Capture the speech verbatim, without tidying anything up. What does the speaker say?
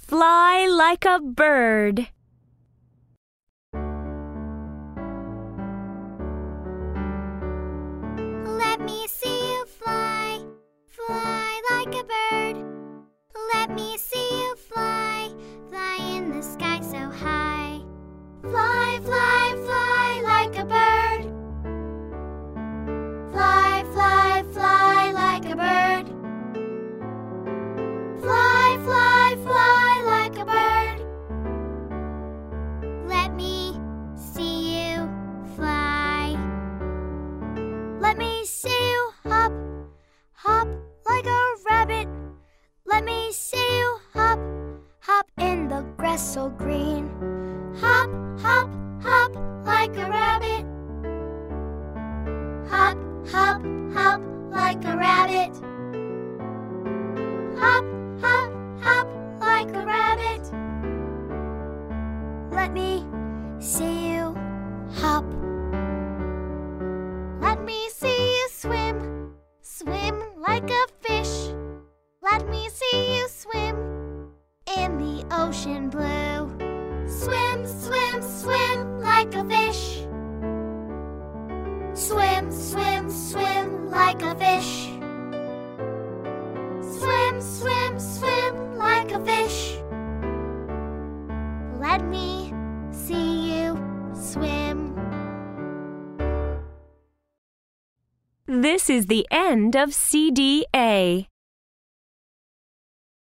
fly like a bird. Let me see you fly, fly like a bird. Let me see you fly, fly in the sky so high. Fly, fly, fly like a bird. Fly, fly, fly like a bird. Fly, fly, fly like a bird. Let me see you fly. Let me see you hop, hop like a rabbit. Let me see you hop, hop in the grass so green. Hop, hop, hop like a rabbit. Hop, hop, hop like a rabbit. Hop, hop, hop like a rabbit. Let me see you hop. Let me see you swim, swim like a fish. Let me see you swim in the ocean blue. Swim, swim, swim like a fish. Swim, swim, swim like a fish. Swim, swim, swim like a fish. Let me see you swim. This is the end of C D A.